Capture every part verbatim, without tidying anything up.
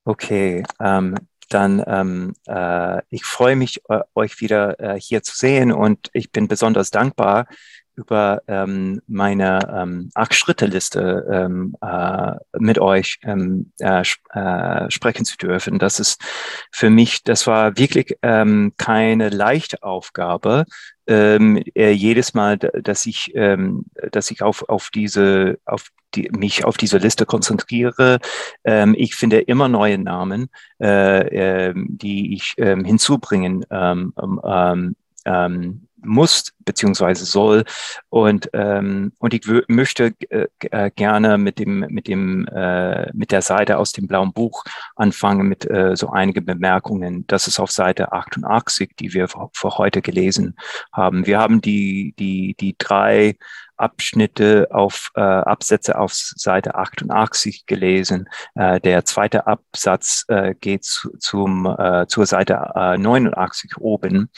Okay, ähm, dann ähm, äh, ich freue mich, äh, euch wieder äh, hier zu sehen und ich bin besonders dankbar über ähm, meine ähm, Acht-Schritte-Liste ähm, äh, mit euch ähm, äh, sp äh, sprechen zu dürfen. Das ist für mich, das war wirklich ähm, keine leichte Aufgabe. Ähm, äh, jedes Mal, d- dass ich, ähm, dass ich auf, auf diese, auf die, mich auf diese Liste konzentriere, ähm, ich finde immer neue Namen, äh, ähm, die ich ähm, hinzubringen ähm, ähm, ähm, ähm, muss beziehungsweise soll. Und, ähm, und ich wö- möchte äh, äh, gerne mit dem, mit dem, äh, mit der Seite aus dem blauen Buch anfangen mit äh, so einige Bemerkungen. Das ist auf Seite achtundachtzig, die wir für, für heute gelesen haben. Wir haben die, die, die drei Abschnitte auf äh, Absätze auf Seite achtundachtzig gelesen. Äh, der zweite Absatz äh, geht zu, zum, äh, zur Seite äh, neunundachtzig oben.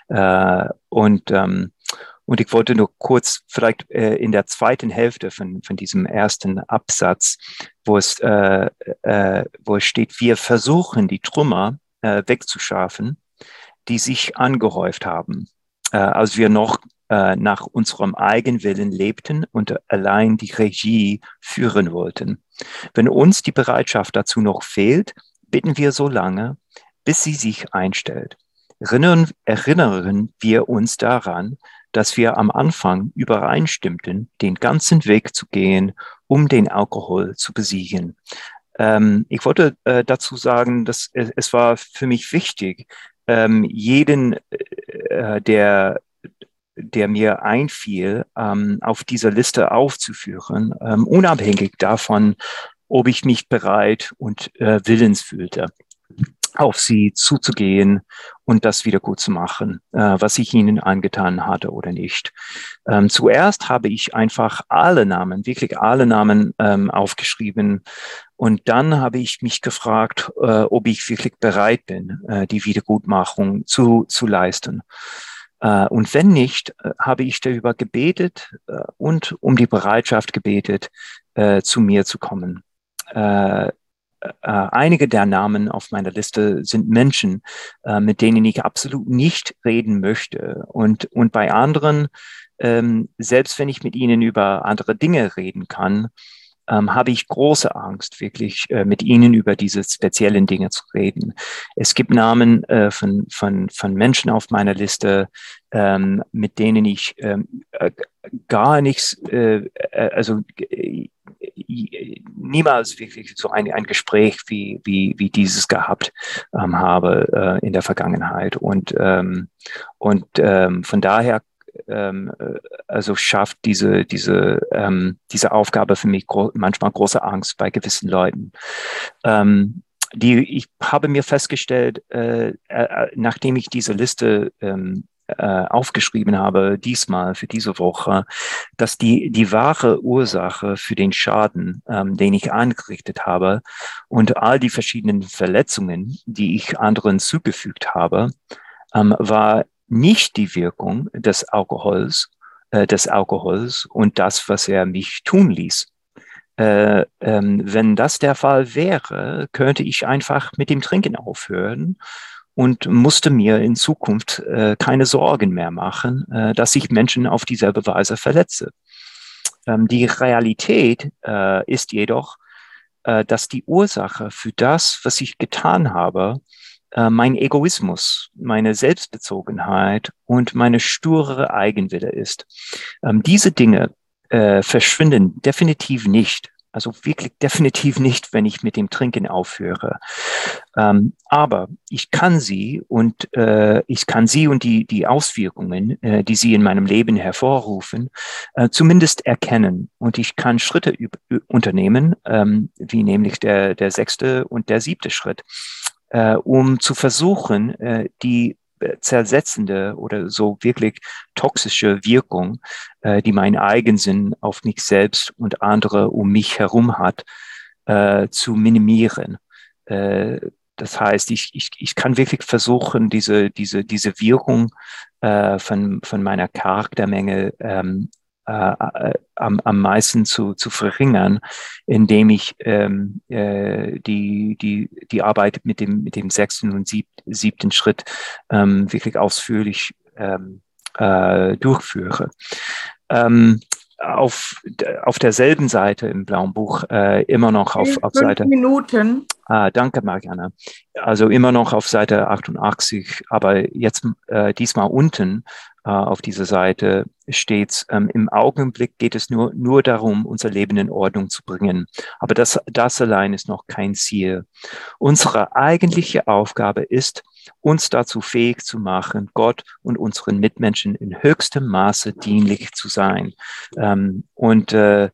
Äh, und, ähm, und ich wollte nur kurz vielleicht äh, in der zweiten Hälfte von, von diesem ersten Absatz, wo es, äh, äh, wo es steht, wir versuchen die Trümmer äh, wegzuschaffen, die sich angehäuft haben, äh, als wir noch äh, nach unserem Eigenwillen lebten und allein die Regie führen wollten. Wenn uns die Bereitschaft dazu noch fehlt, bitten wir so lange, bis sie sich einstellt. Erinnern, erinnern wir uns daran, dass wir am Anfang übereinstimmten, den ganzen Weg zu gehen, um den Alkohol zu besiegen. Ähm, ich wollte äh, dazu sagen, dass es, es war für mich wichtig, ähm, jeden, äh, der der mir einfiel, ähm, auf dieser Liste aufzuführen, ähm, unabhängig davon, ob ich mich bereit und äh, willens fühlte, auf sie zuzugehen und das wieder gut zu machen, äh, was ich ihnen angetan hatte oder nicht. Ähm, zuerst habe ich einfach alle Namen, wirklich alle Namen ähm, aufgeschrieben und dann habe ich mich gefragt, äh, ob ich wirklich bereit bin, äh, die Wiedergutmachung zu, zu leisten. Äh, und wenn nicht, äh, habe ich darüber gebetet äh, und um die Bereitschaft gebetet, äh, zu mir zu kommen. Äh, äh, Einige der Namen auf meiner Liste sind Menschen, äh, mit denen ich absolut nicht reden möchte. Und, und bei anderen, ähm, selbst wenn ich mit ihnen über andere Dinge reden kann, ähm, habe ich große Angst, wirklich äh, mit Ihnen über diese speziellen Dinge zu reden. Es gibt Namen äh, von, von, von Menschen auf meiner Liste, ähm, mit denen ich ähm, äh, gar nichts, äh, äh, also äh, niemals wirklich so ein, ein Gespräch wie, wie, wie dieses gehabt ähm, habe äh, in der Vergangenheit. Und, ähm, und ähm, von daher ähm, äh, also schafft diese, diese, ähm, diese Aufgabe für mich gro manchmal große Angst bei gewissen Leuten. Ähm, die, ich habe mir festgestellt, äh, äh, nachdem ich diese Liste ähm, äh, aufgeschrieben habe, diesmal für diese Woche, dass die, die wahre Ursache für den Schaden, ähm, den ich angerichtet habe und all die verschiedenen Verletzungen, die ich anderen zugefügt habe, ähm, war nicht die Wirkung des Alkohols, äh, des Alkohols und das, was er mich tun ließ. Äh, ähm, wenn das der Fall wäre, könnte ich einfach mit dem Trinken aufhören und musste mir in Zukunft äh, keine Sorgen mehr machen, äh, dass ich Menschen auf dieselbe Weise verletze. Ähm, die Realität äh, ist jedoch, äh, dass die Ursache für das, was ich getan habe, äh, mein Egoismus, meine Selbstbezogenheit und meine sture Eigenwille ist. Ähm, diese Dinge äh, verschwinden definitiv nicht. Also wirklich definitiv nicht, wenn ich mit dem Trinken aufhöre. Ähm, aber ich kann sie und äh, ich kann sie und die, die Auswirkungen, äh, die sie in meinem Leben hervorrufen, äh, zumindest erkennen. Und ich kann Schritte unternehmen, ähm, wie nämlich der, der sechste und der siebte Schritt, äh, um zu versuchen, äh, die zersetzende oder so wirklich toxische Wirkung, äh, die mein Eigensinn auf mich selbst und andere um mich herum hat, äh, zu minimieren. Äh, Das heißt, ich, ich, ich kann wirklich versuchen, diese, diese, diese Wirkung äh, von, von meiner Charaktermenge ähm, äh, am, am meisten zu, zu verringern, indem ich ähm, äh, die, die, die Arbeit mit dem, mit dem sechsten und sieb, siebten Schritt ähm, wirklich ausführlich ähm, äh, durchführe. Ähm, auf, auf derselben Seite im Blauen Buch, äh, immer noch auf, auf Fünf Seite. Minuten. Ah, danke, Marianne. Also immer noch auf Seite achtundachtzig, aber jetzt äh, diesmal unten äh, auf dieser Seite steht, ähm, im Augenblick geht es nur, nur darum, unser Leben in Ordnung zu bringen. Aber das, das allein ist noch kein Ziel. Unsere eigentliche Aufgabe ist, uns dazu fähig zu machen, Gott und unseren Mitmenschen in höchstem Maße dienlich zu sein. Ähm, und äh,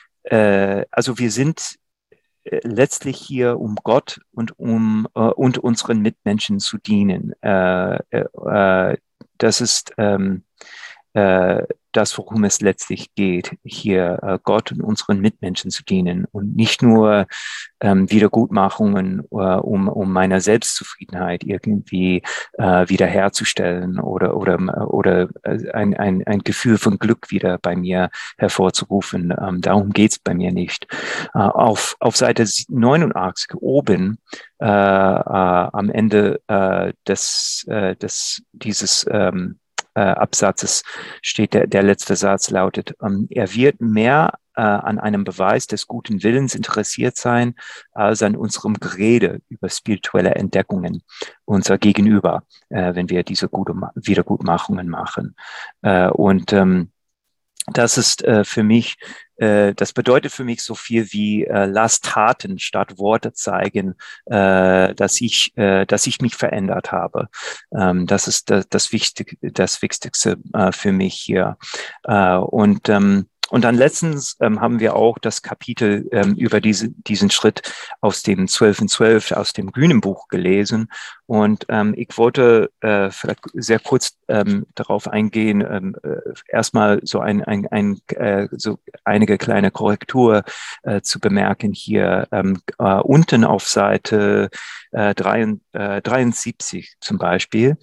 äh, also wir sind äh, letztlich hier, um Gott und um äh, und unseren Mitmenschen zu dienen. Äh, äh, das ist ähm, äh, das, worum es letztlich geht, hier äh, Gott und unseren Mitmenschen zu dienen und nicht nur ähm, Wiedergutmachungen, äh, um, um meiner Selbstzufriedenheit irgendwie äh, wiederherzustellen oder, oder, oder äh, ein, ein, ein Gefühl von Glück wieder bei mir hervorzurufen. Ähm, darum geht's bei mir nicht. Äh, auf, auf Seite neunundachtzig oben äh, äh, am Ende äh, des, äh, des, dieses ähm, äh, Absatzes steht der, der letzte Satz lautet, ähm, er wird mehr äh, an einem Beweis des guten Willens interessiert sein, als an unserem Gerede über spirituelle Entdeckungen unser Gegenüber, äh, wenn wir diese gute Wiedergutmachungen machen. Äh, und ähm, das ist äh, für mich, äh, das bedeutet für mich so viel wie äh, lass Taten statt Worte zeigen, äh, dass ich, äh, dass ich mich verändert habe. Ähm, das ist das, das Wichtigste, das Wichtigste äh, für mich hier. Äh, und ähm, und dann letztens ähm, haben wir auch das Kapitel ähm, über diese, diesen Schritt aus dem zwölf und zwölf, aus dem Grünen Buch gelesen. Und ähm, ich wollte äh, vielleicht sehr kurz ähm, darauf eingehen, ähm, äh, erstmal so ein, ein, ein äh, so einige kleine Korrektur äh, zu bemerken hier ähm, äh, unten auf Seite äh, dreiundsiebzig zum Beispiel.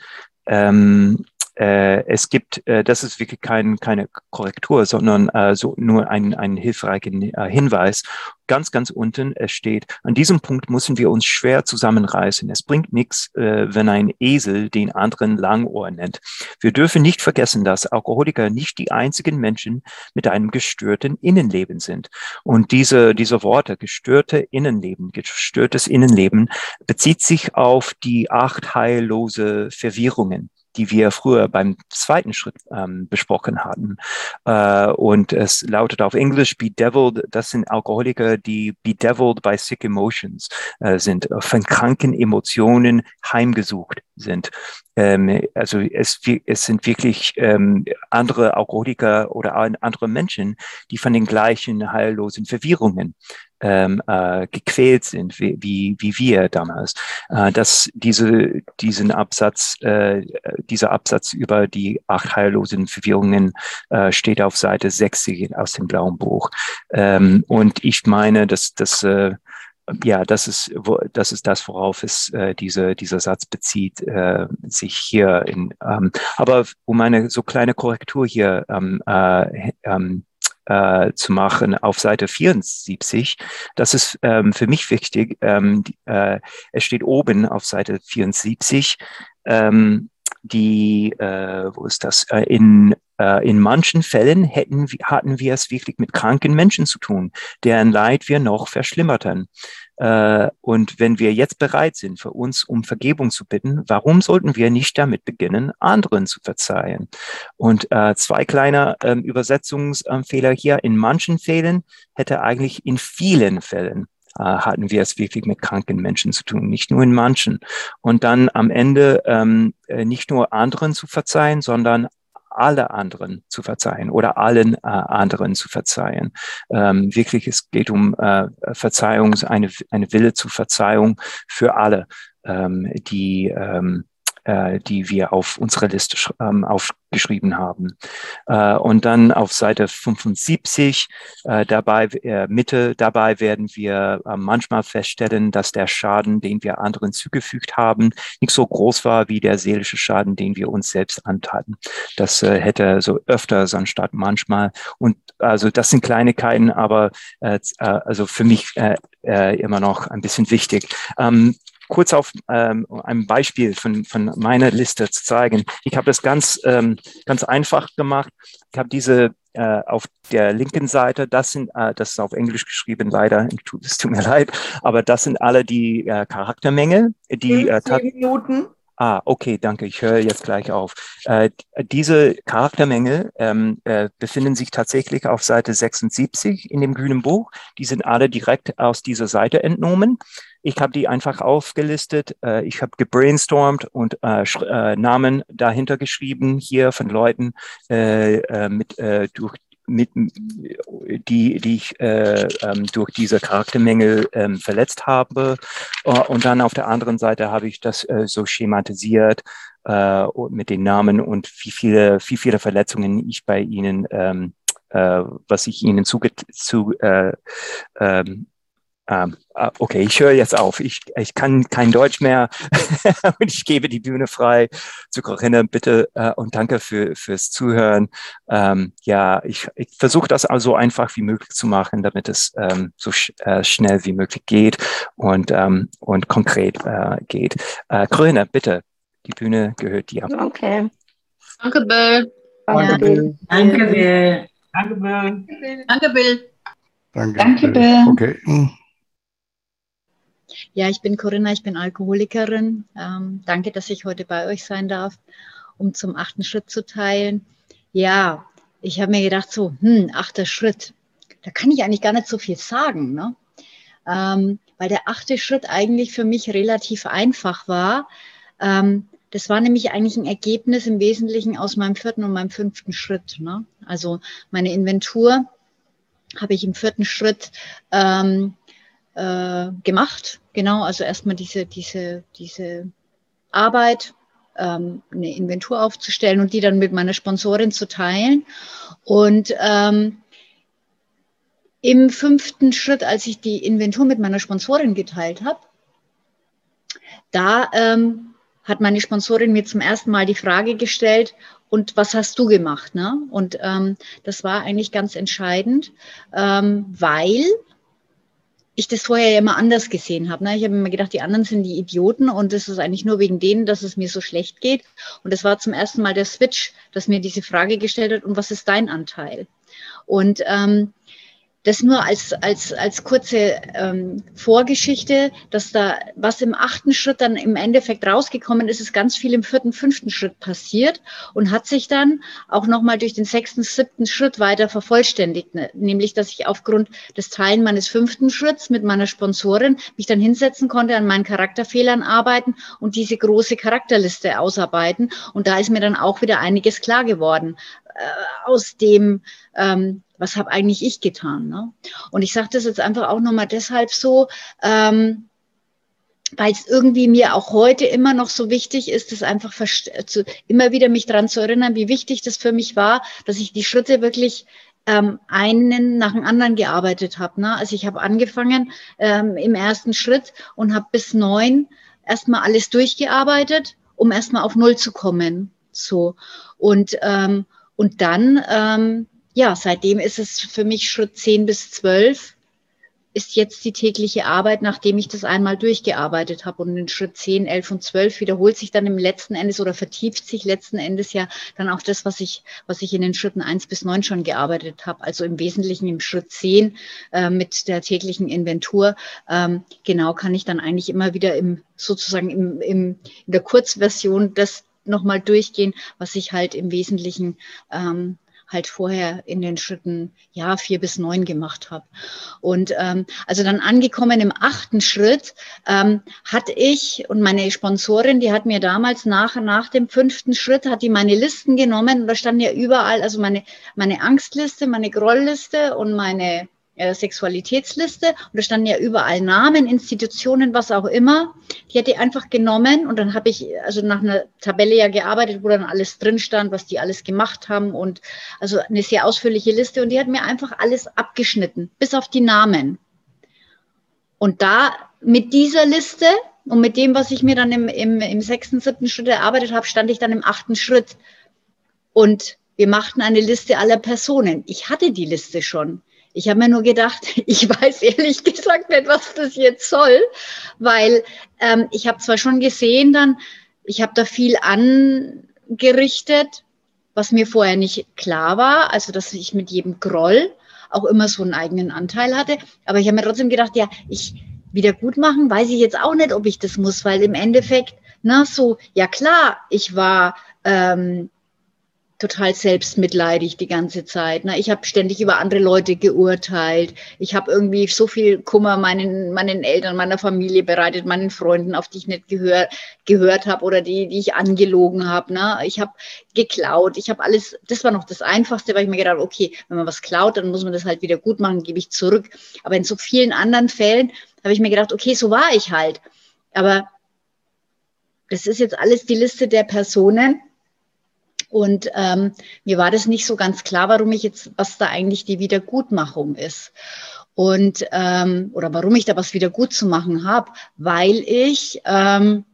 Ähm, äh, es gibt, äh, das ist wirklich kein, keine Korrektur, sondern äh, so nur ein, ein hilfreicher äh, Hinweis. Ganz, ganz unten es steht, an diesem Punkt müssen wir uns schwer zusammenreißen. Es bringt nichts, äh, wenn ein Esel den anderen Langohr nennt. Wir dürfen nicht vergessen, dass Alkoholiker nicht die einzigen Menschen mit einem gestörten Innenleben sind. Und diese, diese Worte, gestörte Innenleben, gestörtes Innenleben, bezieht sich auf die acht heillose Verwirrungen, die wir früher beim zweiten Schritt ähm, besprochen hatten. Äh, und es lautet auf Englisch bedeviled, das sind Alkoholiker, die bedeviled by sick emotions äh, sind, von kranken Emotionen heimgesucht sind. Ähm, also es, es sind wirklich ähm, andere Alkoholiker oder andere Menschen, die von den gleichen heillosen Verwirrungen ähm, äh, gequält sind, wie, wie, wie wir damals. Äh, dass diese, diesen Absatz, äh, dieser Absatz über die acht heillosen Verwirrungen äh, steht auf Seite sechzig aus dem Blauen Buch. Ähm, und ich meine, dass das äh, ja, das ist, wo, das ist das, worauf es äh, diese, dieser Satz bezieht, äh, sich hier in, ähm, aber um eine so kleine Korrektur hier ähm, äh, ähm, äh, zu machen auf Seite vierundsiebzig, das ist ähm, für mich wichtig. Ähm, die, äh, es steht oben auf Seite vierundsiebzig, ähm, die, äh, wo ist das? Äh, in äh, in manchen Fällen hätten, hatten wir es wirklich mit kranken Menschen zu tun, deren Leid wir noch verschlimmerten. Äh, und wenn wir jetzt bereit sind, für uns um Vergebung zu bitten, warum sollten wir nicht damit beginnen, anderen zu verzeihen? Und äh, zwei kleine äh, Übersetzungsfehler hier. In manchen Fällen hätte eigentlich in vielen Fällen äh, hatten wir es wirklich mit kranken Menschen zu tun, nicht nur in manchen. Und dann am Ende ähm, nicht nur anderen zu verzeihen, sondern alle anderen zu verzeihen oder allen äh, anderen zu verzeihen. Ähm, wirklich, es geht um äh, Verzeihung, eine, eine Wille zur Verzeihung für alle, ähm, die, ähm, äh, die wir auf unsere Liste ähm, aufgeschrieben haben. Äh, und dann auf Seite fünfundsiebzig, äh, dabei, äh, Mitte, dabei werden wir äh, manchmal feststellen, dass der Schaden, den wir anderen zugefügt haben, nicht so groß war wie der seelische Schaden, den wir uns selbst antaten. Das äh, hätte so öfters anstatt manchmal. Und also das sind Kleinigkeiten, aber äh, also für mich äh, äh, immer noch ein bisschen wichtig. Ähm, kurz auf ähm, ein Beispiel von, von meiner Liste zu zeigen. Ich habe das ganz, ähm, ganz einfach gemacht. Ich habe diese äh, auf der linken Seite, das sind, äh, das ist auf Englisch geschrieben, leider, es tut mir leid, aber das sind alle die äh, Charaktermängel, die äh, zehn Minuten. Ah, okay, danke. Ich höre jetzt gleich auf. Äh, diese Charaktermängel ähm, äh, befinden sich tatsächlich auf Seite sechsundsiebzig in dem grünen Buch. Die sind alle direkt aus dieser Seite entnommen. Ich habe die einfach aufgelistet. Äh, ich habe gebrainstormt und äh, äh, Namen dahinter geschrieben hier von Leuten äh, äh, mit äh, durch mit, die, die ich äh, ähm, durch diese Charaktermängel ähm, verletzt habe. Uh, und dann auf der anderen Seite habe ich das äh, so schematisiert äh, mit den Namen und wie viele, wie viele Verletzungen ich bei Ihnen, ähm, äh, was ich Ihnen zuge zu, äh, ähm, ähm, okay, ich höre jetzt auf. Ich, ich kann kein Deutsch mehr und ich gebe die Bühne frei zu Corinna, bitte äh, und danke für, fürs Zuhören. Ähm, ja, ich, ich versuche das also einfach wie möglich zu machen, damit es ähm, so sch äh, schnell wie möglich geht und, ähm, und konkret äh, geht. Äh, Corinna, bitte, die Bühne gehört dir. Okay. Danke, Bill. Danke, Bill. Danke, Bill. Danke, Bill. Danke, Bill. Danke, Danke, Bill. Bill. Okay. Ja, ich bin Corinna, ich bin Alkoholikerin. Ähm, danke, dass ich heute bei euch sein darf, um zum achten Schritt zu teilen. Ja, ich habe mir gedacht, so, hm, achter Schritt, da kann ich eigentlich gar nicht so viel sagen, ne? Ähm, weil der achte Schritt eigentlich für mich relativ einfach war. Ähm, das war nämlich eigentlich ein Ergebnis im Wesentlichen aus meinem vierten und meinem fünften Schritt, ne? Also meine Inventur habe ich im vierten Schritt ähm, äh, gemacht. Genau, also erstmal diese, diese, diese Arbeit, ähm, eine Inventur aufzustellen und die dann mit meiner Sponsorin zu teilen. Und ähm, im fünften Schritt, als ich die Inventur mit meiner Sponsorin geteilt habe, da ähm, hat meine Sponsorin mir zum ersten Mal die Frage gestellt, und was hast du gemacht? Ne? Und ähm, das war eigentlich ganz entscheidend, ähm, weil ich das vorher ja immer anders gesehen habe. Ne? Ich habe immer gedacht, die anderen sind die Idioten und es ist eigentlich nur wegen denen, dass es mir so schlecht geht. Und das war zum ersten Mal der Switch, dass mir diese Frage gestellt hat, und was ist dein Anteil? Und ähm, das nur als, als, als kurze ähm, Vorgeschichte, dass da was im achten Schritt dann im Endeffekt rausgekommen ist, ist ganz viel im vierten, fünften Schritt passiert und hat sich dann auch nochmal durch den sechsten, siebten Schritt weiter vervollständigt. Ne? Nämlich, dass ich aufgrund des Teilen meines fünften Schritts mit meiner Sponsorin mich dann hinsetzen konnte, an meinen Charakterfehlern arbeiten und diese große Charakterliste ausarbeiten. Und da ist mir dann auch wieder einiges klar geworden äh, aus dem, ähm, was habe eigentlich ich getan? Ne? Und ich sage das jetzt einfach auch nochmal deshalb so, ähm, weil es irgendwie mir auch heute immer noch so wichtig ist, das einfach zu, immer wieder mich daran zu erinnern, wie wichtig das für mich war, dass ich die Schritte wirklich ähm, einen nach dem anderen gearbeitet habe. Ne? Also ich habe angefangen ähm, im ersten Schritt und habe bis neun erstmal alles durchgearbeitet, um erstmal auf Null zu kommen. So. Und, ähm, und dann ähm, ja, seitdem ist es für mich Schritt zehn bis zwölf, ist jetzt die tägliche Arbeit, nachdem ich das einmal durchgearbeitet habe. Und in Schritt zehn, elf und zwölf wiederholt sich dann im letzten Endes oder vertieft sich letzten Endes ja dann auch das, was ich, was ich in den Schritten eins bis neun schon gearbeitet habe. Also im Wesentlichen im Schritt zehn äh, mit der täglichen Inventur. Ähm, genau kann ich dann eigentlich immer wieder im sozusagen im, im, in der Kurzversion das nochmal durchgehen, was ich halt im Wesentlichen ähm, halt vorher in den Schritten ja vier bis neun gemacht habe. Und ähm, also dann angekommen im achten Schritt ähm, hatte ich und meine Sponsorin, die hat mir damals nach, nach dem fünften Schritt, hat die meine Listen genommen und da standen ja überall, also meine, meine Angstliste, meine Grollliste und meine äh, Sexualitätsliste und da standen ja überall Namen, Institutionen, was auch immer. Die hat die einfach genommen und dann habe ich also nach einer Tabelle ja gearbeitet, wo dann alles drin stand, was die alles gemacht haben und also eine sehr ausführliche Liste und die hat mir einfach alles abgeschnitten, bis auf die Namen. Und da mit dieser Liste und mit dem, was ich mir dann im, im, im sechsten, siebten Schritt erarbeitet habe, stand ich dann im achten Schritt. Und wir machten eine Liste aller Personen. Ich hatte die Liste schon. Ich habe mir nur gedacht, ich weiß ehrlich gesagt nicht, was das jetzt soll, weil ähm, ich habe zwar schon gesehen dann, ich habe da viel angerichtet, was mir vorher nicht klar war, also dass ich mit jedem Groll auch immer so einen eigenen Anteil hatte. Aber ich habe mir trotzdem gedacht, ja, ich wieder gut machen, weiß ich jetzt auch nicht, ob ich das muss, weil im Endeffekt, na so, ja klar, ich war ähm, total selbstmitleidig die ganze Zeit. Ne? Ich habe ständig über andere Leute geurteilt. Ich habe irgendwie so viel Kummer meinen, meinen Eltern, meiner Familie bereitet, meinen Freunden, auf die ich nicht gehör, gehört habe oder die, die ich angelogen habe. Ne? Ich habe geklaut. Ich habe alles, das war noch das Einfachste, weil ich mir gedacht habe, okay, wenn man was klaut, dann muss man das halt wieder gut machen, gebe ich zurück. Aber in so vielen anderen Fällen habe ich mir gedacht, okay, so war ich halt. Aber das ist jetzt alles die Liste der Personen. Und ähm, mir war das nicht so ganz klar, warum ich jetzt, was da eigentlich die Wiedergutmachung ist. Und ähm, oder warum ich da was wieder gut zu machen habe, weil ich, ähm,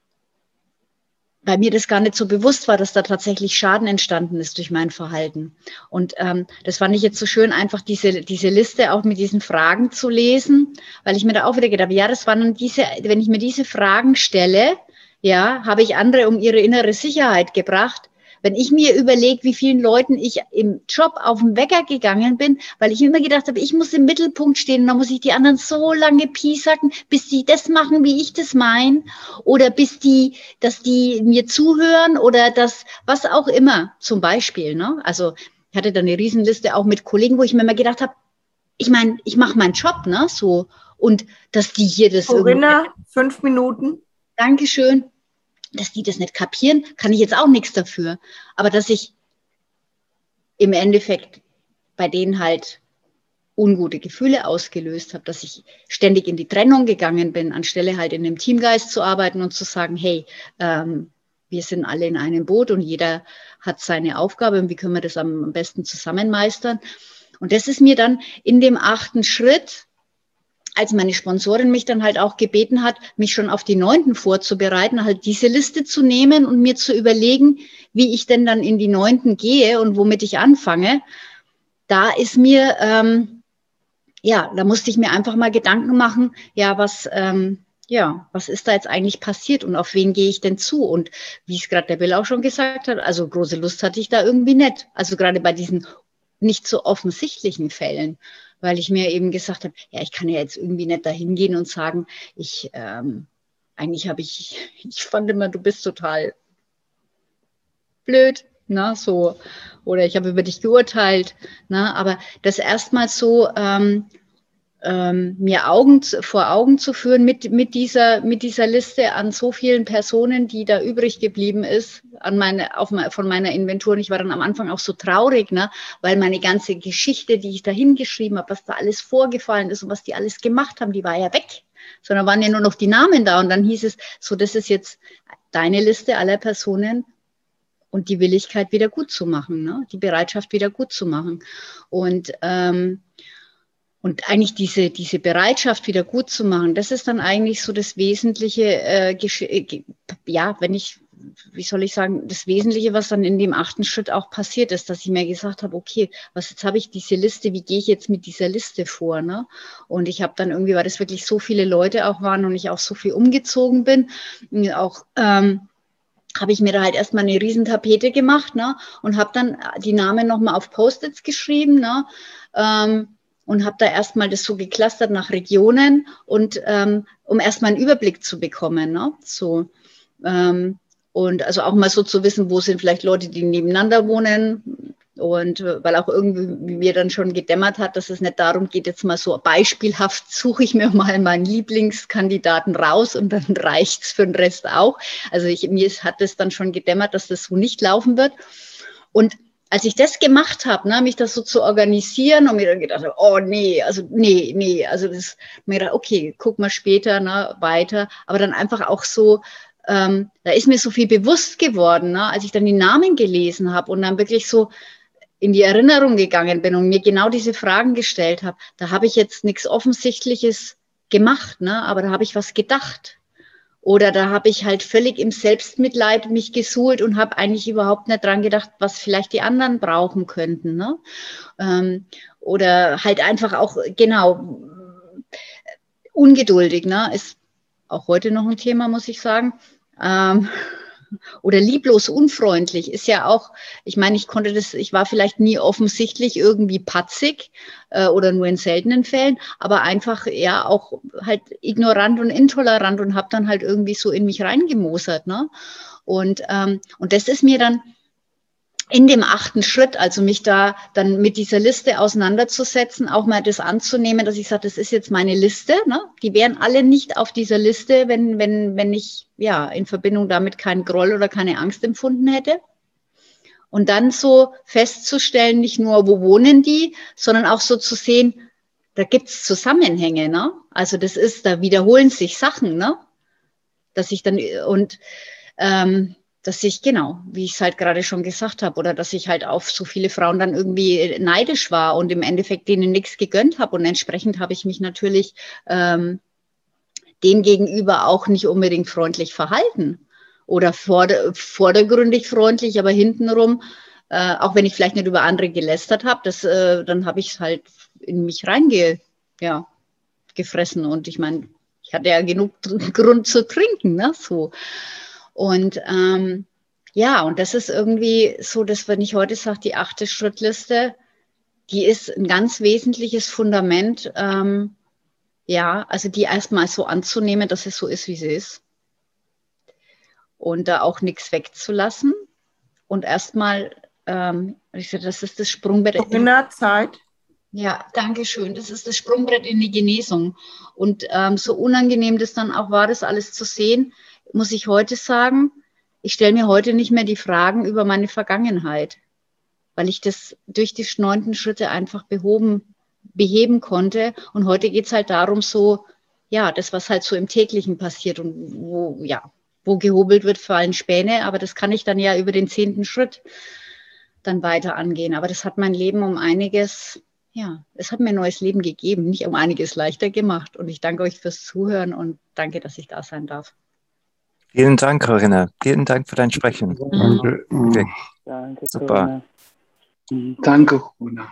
weil mir das gar nicht so bewusst war, dass da tatsächlich Schaden entstanden ist durch mein Verhalten. Und ähm, das fand ich jetzt so schön, einfach diese, diese Liste auch mit diesen Fragen zu lesen, weil ich mir da auch wieder gedacht habe, ja, das waren dann diese, wenn ich mir diese Fragen stelle, ja, habe ich andere um ihre innere Sicherheit gebracht. Wenn ich mir überlege, wie vielen Leuten ich im Job auf den Wecker gegangen bin, weil ich immer gedacht habe, ich muss im Mittelpunkt stehen und dann muss ich die anderen so lange piesacken, bis die das machen, wie ich das meine, oder bis die, dass die mir zuhören oder das, was auch immer, zum Beispiel. Ne? Also ich hatte da eine Riesenliste auch mit Kollegen, wo ich mir immer gedacht habe, ich meine, ich mache meinen Job, ne, so, und dass die hier das Corinna, fünf Minuten. Dankeschön. Dass die das nicht kapieren, kann ich jetzt auch nichts dafür. Aber dass ich im Endeffekt bei denen halt ungute Gefühle ausgelöst habe, dass ich ständig in die Trennung gegangen bin, anstelle halt in dem Teamgeist zu arbeiten und zu sagen, hey, ähm, wir sind alle in einem Boot und jeder hat seine Aufgabe und wie können wir das am besten zusammen meistern. Und das ist mir dann in dem achten Schritt, als meine Sponsorin mich dann halt auch gebeten hat, mich schon auf die neunten vorzubereiten, halt diese Liste zu nehmen und mir zu überlegen, wie ich denn dann in die neunten gehe und womit ich anfange, da ist mir, ähm, ja, da musste ich mir einfach mal Gedanken machen, ja, was, ähm, ja, was ist da jetzt eigentlich passiert und auf wen gehe ich denn zu? Und wie es gerade der Bill auch schon gesagt hat, also große Lust hatte ich da irgendwie nicht. Also gerade bei diesen nicht so offensichtlichen Fällen, weil ich mir eben gesagt habe, ja, ich kann ja jetzt irgendwie nicht dahin gehen und sagen, ich, ähm, eigentlich habe ich, ich fand immer, du bist total blöd, ne, so, oder ich habe über dich geurteilt, ne, aber das erstmal so ähm, ähm, mir Augen, vor Augen zu führen mit, mit, dieser, mit dieser Liste an so vielen Personen, die da übrig geblieben ist, an meine, auf, von meiner Inventur. Und ich war dann am Anfang auch so traurig, ne, weil meine ganze Geschichte, die ich da hingeschrieben habe, was da alles vorgefallen ist und was die alles gemacht haben, die war ja weg. Sondern waren ja nur noch die Namen da. Und dann hieß es, so, das ist jetzt deine Liste aller Personen und die Willigkeit wieder gut zu machen, ne? Die Bereitschaft wieder gut zu machen. Und ähm, Und eigentlich diese, diese Bereitschaft wieder gut zu machen, das ist dann eigentlich so das Wesentliche, äh, ja, wenn ich, wie soll ich sagen, das Wesentliche, was dann in dem achten Schritt auch passiert ist, dass ich mir gesagt habe, okay, was jetzt habe ich diese Liste, wie gehe ich jetzt mit dieser Liste vor, ne? Und ich habe dann irgendwie, weil das wirklich so viele Leute auch waren und ich auch so viel umgezogen bin, auch ähm, habe ich mir da halt erstmal eine riesen Tapete gemacht, ne? Und habe dann die Namen nochmal auf Post-its geschrieben, ne? Ähm, und habe da erstmal das so geclustert nach Regionen und ähm, um erstmal einen Überblick zu bekommen, ne? So, ähm, und also auch mal so zu wissen, wo sind vielleicht Leute, die nebeneinander wohnen und äh, weil auch irgendwie mir dann schon gedämmert hat, dass es nicht darum geht, jetzt mal so beispielhaft suche ich mir mal meinen Lieblingskandidaten raus und dann reicht's für den Rest auch. Also ich, mir hat es dann schon gedämmert, dass das so nicht laufen wird. Und als ich das gemacht habe, ne, mich das so zu organisieren und mir dann gedacht habe, oh nee, also nee, nee, also das, mir gedacht, okay, guck mal später, ne, weiter, aber dann einfach auch so, ähm, da ist mir so viel bewusst geworden, ne, als ich dann die Namen gelesen habe und dann wirklich so in die Erinnerung gegangen bin und mir genau diese Fragen gestellt habe, da habe ich jetzt nichts Offensichtliches gemacht, ne, aber da habe ich was gedacht. Oder da habe ich halt völlig im Selbstmitleid mich gesuhlt und habe eigentlich überhaupt nicht dran gedacht, was vielleicht die anderen brauchen könnten. Ne? Ähm, oder halt einfach auch, genau, ungeduldig. Ne? Ist auch heute noch ein Thema, muss ich sagen. Ähm, oder lieblos unfreundlich ist ja auch, ich meine, ich konnte das, ich war vielleicht nie offensichtlich irgendwie patzig äh, oder nur in seltenen Fällen, aber einfach ja auch halt ignorant und intolerant und habe dann halt irgendwie so in mich reingemosert. Ne? Und, ähm, und das ist mir dann in dem achten Schritt, also mich da dann mit dieser Liste auseinanderzusetzen, auch mal das anzunehmen, dass ich sage, das ist jetzt meine Liste, ne? Die wären alle nicht auf dieser Liste, wenn, wenn, wenn ich ja in Verbindung damit keinen Groll oder keine Angst empfunden hätte. Und dann so festzustellen, nicht nur, wo wohnen die, sondern auch so zu sehen, da gibt es Zusammenhänge, ne? Also das ist, da wiederholen sich Sachen, ne? Dass ich dann und ähm, dass ich, genau, wie ich es halt gerade schon gesagt habe, oder dass ich halt auf so viele Frauen dann irgendwie neidisch war und im Endeffekt denen nichts gegönnt habe. Und entsprechend habe ich mich natürlich ähm, dem gegenüber auch nicht unbedingt freundlich verhalten. Oder vorder vordergründig freundlich, aber hintenrum, äh, auch wenn ich vielleicht nicht über andere gelästert habe, das, äh, dann habe ich es halt in mich reinge, ja, gefressen. Und ich meine, ich hatte ja genug Grund zu trinken, ne, so. Und ähm, ja, und das ist irgendwie so, dass wenn ich heute sage, die achte Schrittliste, die ist ein ganz wesentliches Fundament, ähm, ja, also die erstmal so anzunehmen, dass es so ist, wie sie ist. Und da auch nichts wegzulassen. Und erstmal, ähm, ich sage, das ist das Sprungbrett. In der Zeit. Ja, danke schön. Das ist das Sprungbrett in die Genesung. Und ähm, so unangenehm das dann auch war, das alles zu sehen, muss ich heute sagen, ich stelle mir heute nicht mehr die Fragen über meine Vergangenheit, weil ich das durch die neunten Schritte einfach behoben, beheben konnte. Und heute geht es halt darum, so, ja, das, was halt so im Täglichen passiert und wo, ja, wo gehobelt wird, fallen Späne. Aber das kann ich dann ja über den zehnten Schritt dann weiter angehen. Aber das hat mein Leben um einiges, ja, es hat mir ein neues Leben gegeben, nicht um einiges leichter gemacht. Und ich danke euch fürs Zuhören und danke, dass ich da sein darf. Vielen Dank, Corinna. Vielen Dank für dein Sprechen. Danke. Okay. Danke, Super. Corinna. Danke, Corinna.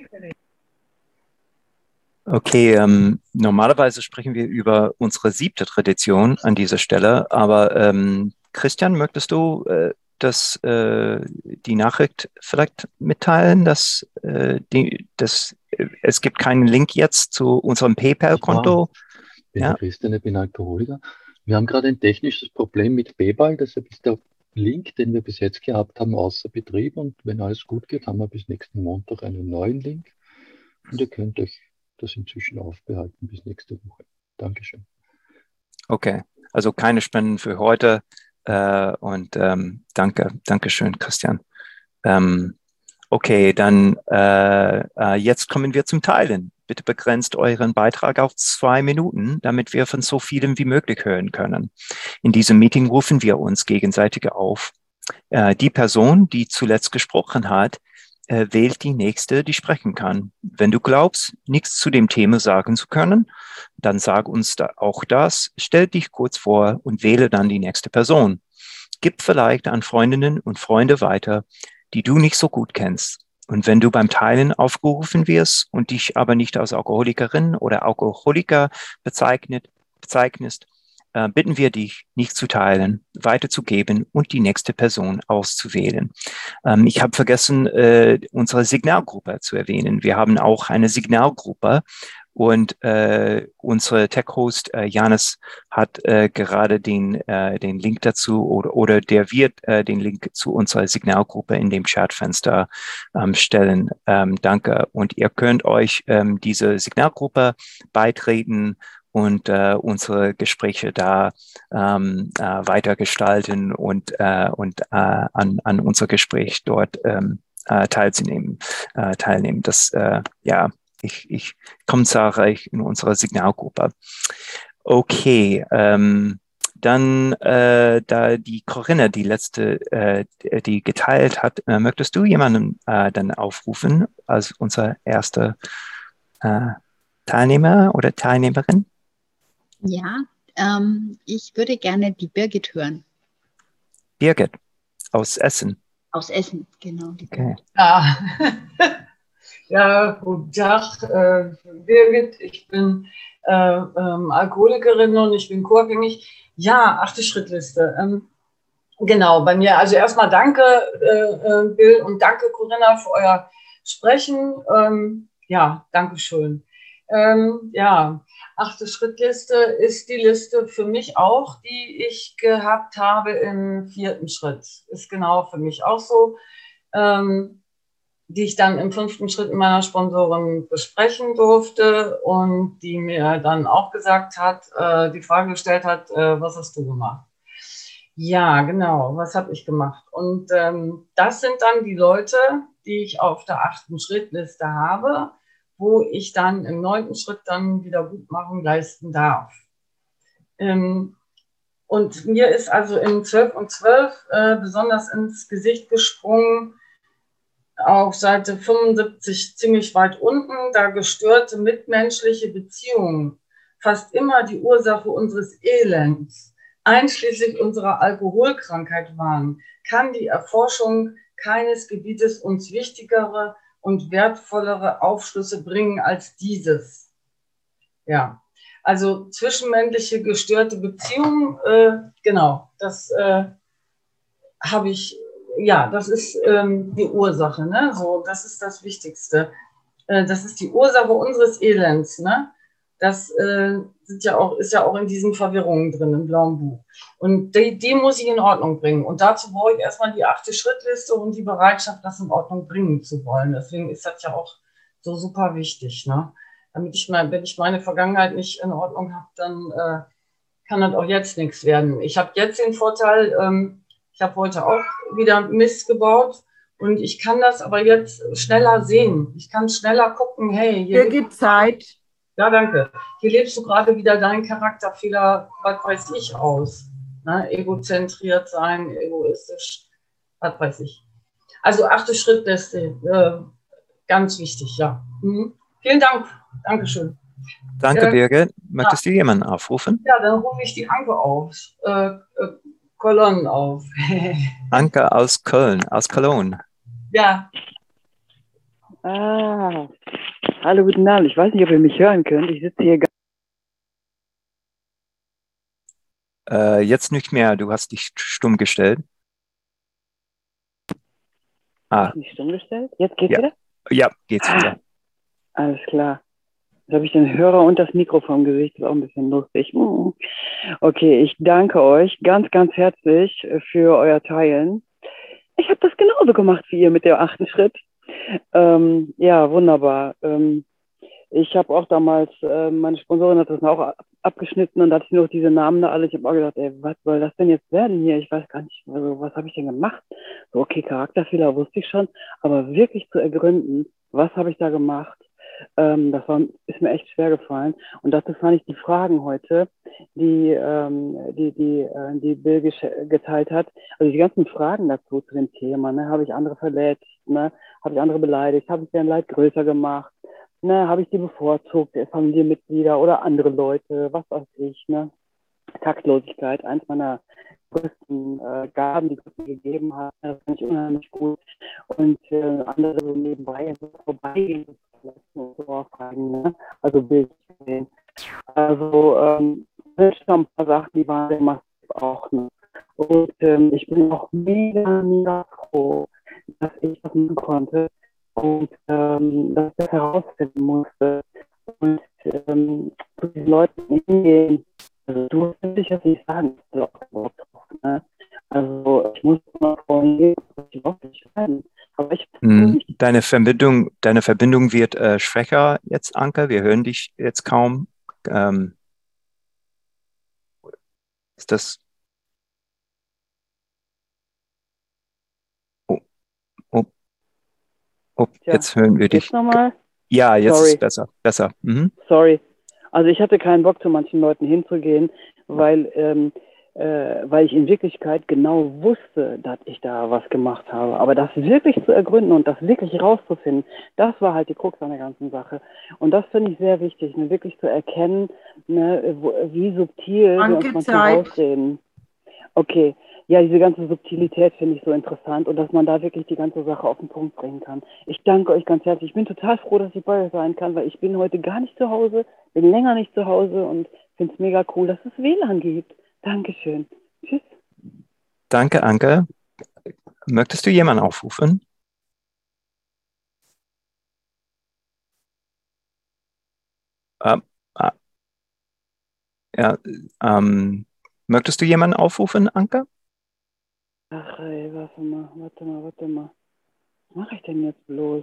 Okay, ähm, normalerweise sprechen wir über unsere siebte Tradition an dieser Stelle, aber ähm, Christian, möchtest du äh, das, äh, die Nachricht vielleicht mitteilen, dass, äh, die, dass äh, es gibt keinen Link jetzt zu unserem PayPal-Konto? Ich bin Ja. der Christian, ich bin Alkoholiker. Wir haben gerade ein technisches Problem mit PayPal, deshalb ist der Link, den wir bis jetzt gehabt haben, außer Betrieb, und wenn alles gut geht, haben wir bis nächsten Montag einen neuen Link und ihr könnt euch das inzwischen aufbehalten bis nächste Woche. Dankeschön. Okay, also keine Spenden für heute äh, und ähm, danke, Dankeschön, Christian. Ähm, okay, dann äh, äh, jetzt kommen wir zum Teilen. Bitte begrenzt euren Beitrag auf zwei Minuten, damit wir von so vielem wie möglich hören können. In diesem Meeting rufen wir uns gegenseitig auf. Äh, die Person, die zuletzt gesprochen hat, äh, wählt die nächste, die sprechen kann. Wenn du glaubst, nichts zu dem Thema sagen zu können, dann sag uns da auch das, stell dich kurz vor und wähle dann die nächste Person. Gib vielleicht an Freundinnen und Freunde weiter, die du nicht so gut kennst. Und wenn du beim Teilen aufgerufen wirst und dich aber nicht als Alkoholikerin oder Alkoholiker bezeichnet, bezeichnest, äh, bitten wir dich, nicht zu teilen, weiterzugeben und die nächste Person auszuwählen. Ähm, ich habe vergessen, äh, unsere Signalgruppe zu erwähnen. Wir haben auch eine Signalgruppe. Und äh, unsere Tech-Host äh, Janis hat äh, gerade den, äh, den Link dazu oder, oder der wird äh, den Link zu unserer Signalgruppe in dem Chatfenster ähm, stellen. Ähm, danke. Und ihr könnt euch ähm, diese Signalgruppe beitreten und äh, unsere Gespräche da ähm, äh, weiter gestalten und, äh, und äh, an, an unser Gespräch dort ähm, äh, teilzunehmen, äh, teilnehmen. Das, äh, ja, ich, ich komme zahlreich in unserer Signalgruppe. Okay, ähm, dann, äh, da die Corinna die letzte, äh, die geteilt hat, äh, möchtest du jemanden äh, dann aufrufen als unser erster äh, Teilnehmer oder Teilnehmerin? Ja, ähm, ich würde gerne die Birgit hören. Birgit aus Essen. Aus Essen, genau. Die Okay. Ja. Ja, guten Tag, äh, Birgit. Ich bin äh, ähm, Alkoholikerin und ich bin co-abhängig. Ja, achte Schrittliste. Ähm, genau, bei mir. Also erstmal danke, äh, äh, Bill, und danke, Corinna, für euer Sprechen. Ähm, ja, danke schön. Ähm, ja, achte Schrittliste ist die Liste für mich auch, die ich gehabt habe im vierten Schritt. Ist genau für mich auch so. Ähm, die ich dann im fünften Schritt mit meiner Sponsorin besprechen durfte und die mir dann auch gesagt hat, äh, die Frage gestellt hat, äh, was hast du gemacht? Ja, genau, was habe ich gemacht? Und ähm, das sind dann die Leute, die ich auf der achten Schrittliste habe, wo ich dann im neunten Schritt dann Wiedergutmachung leisten darf. Ähm, und mir ist also in zwölf und zwölf äh, besonders ins Gesicht gesprungen, auf Seite fünfundsiebzig ziemlich weit unten, da gestörte mitmenschliche Beziehungen fast immer die Ursache unseres Elends, einschließlich unserer Alkoholkrankheit waren, kann die Erforschung keines Gebietes uns wichtigere und wertvollere Aufschlüsse bringen als dieses. Ja, also zwischenmenschliche gestörte Beziehungen, äh, genau, das äh, habe ich. Ja, das ist ähm, die Ursache, ne? So, das ist das Wichtigste. Äh, das ist die Ursache unseres Elends, ne? Das äh, sind ja auch, ist ja auch in diesen Verwirrungen drin im blauen Buch. Und die, die muss ich in Ordnung bringen. Und dazu brauche ich erstmal die achte Schrittliste und die Bereitschaft, das in Ordnung bringen zu wollen. Deswegen ist das ja auch so super wichtig, ne? Damit ich mal, wenn ich meine Vergangenheit nicht in Ordnung habe, dann äh, kann das auch jetzt nichts werden. Ich habe jetzt den Vorteil, ähm, ich habe heute auch wieder Mist gebaut und ich kann das aber jetzt schneller sehen. Ich kann schneller gucken, hey, hier Hier gibt Zeit. Ja, danke. Hier lebst du gerade wieder deinen Charakterfehler, was weiß ich, aus. Ne? Egozentriert sein, egoistisch, was weiß ich. Also achte Schrittliste, äh, ganz wichtig, ja. Mhm. Vielen Dank. Dankeschön. Danke, Äh, Birgit. Möchtest ja. du jemanden aufrufen? Ja, dann rufe ich die Anke auf. Äh, äh, Kolonnen auf. Anke aus Köln, aus Cologne. Ja. Ah, hallo, guten Abend. Ich weiß nicht, ob ihr mich hören könnt. Ich sitze hier. Äh, jetzt nicht mehr. Du hast dich stumm gestellt. Ah. Nicht stumm gestellt? Jetzt geht's ja. wieder? Ja, geht's ah, wieder. Alles klar. Jetzt habe ich den Hörer und das Mikrofon im Gesicht. Das ist auch ein bisschen lustig. Okay, ich danke euch ganz, ganz herzlich für euer Teilen. Ich habe das genauso gemacht wie ihr mit dem achten Schritt. Ähm, ja, wunderbar. Ähm, ich habe auch damals, äh, meine Sponsorin hat das auch abgeschnitten und da hatte ich noch diese Namen da alle. Ich habe auch gedacht, ey, was soll das denn jetzt werden hier? Ich weiß gar nicht, also, was habe ich denn gemacht? So, okay, Charakterfehler wusste ich schon, aber wirklich zu ergründen, was habe ich da gemacht? Ähm, das war, ist mir echt schwer gefallen. Und dazu fand ich die Fragen heute, die, ähm, die, die, äh, die Bill geteilt hat. Also die ganzen Fragen dazu zu dem Thema, ne? Habe ich andere verletzt, ne? Habe ich andere beleidigt, habe ich deren Leid größer gemacht, ne? Habe ich die bevorzugt, Familienmitglieder oder andere Leute, was weiß ich, ne? Taktlosigkeit, eins meiner größten äh, Gaben, die Gott mir gegeben hat, das finde ich unheimlich gut. Und äh, andere so nebenbei so vorbeigehen, und so aufragen, ne? Also Bild sehen. Also ähm, sind schon ein paar Sachen, die waren sehr massiv auch. Ne? Und ähm, ich bin auch mega, mega froh, dass ich das machen konnte und ähm, dass ich das herausfinden musste. Und ähm, zu diesen Leuten hingehen. Also du musst sicher nicht sagen, dass du auch ne? Also ich muss mal vorhin dass ich überhaupt nicht schreiben. Aber ich hm, deine Verbindung, deine Verbindung wird äh, schwächer jetzt, Anke. Wir hören dich jetzt kaum. Ähm, ist das? Oh, oh. Oh, Tja, jetzt hören wir dich. Jetzt nochmal? Ja, jetzt ist Sorry. es besser. Besser. Mhm. Sorry. Also ich hatte keinen Bock, zu manchen Leuten hinzugehen, weil, ähm, äh, weil ich in Wirklichkeit genau wusste, dass ich da was gemacht habe. Aber das wirklich zu ergründen und das wirklich rauszufinden, das war halt die Krux an der ganzen Sache. Und das finde ich sehr wichtig, ne, wirklich zu erkennen, ne, wo, wie subtil wir uns Danke, manchmal Zeit. rausreden. Okay, ja, diese ganze Subtilität finde ich so interessant und dass man da wirklich die ganze Sache auf den Punkt bringen kann. Ich danke euch ganz herzlich. Ich bin total froh, dass ich bei euch sein kann, weil ich bin heute gar nicht zu Hause, bin länger nicht zu Hause und finde es mega cool, dass es W L A N gibt. Dankeschön. Tschüss. Danke, Anke. Möchtest du jemanden aufrufen? Ähm, ah, ja, ähm, möchtest du jemanden aufrufen, Anke? Ach ey, warte mal, warte mal, warte mal. Was mache ich denn jetzt bloß?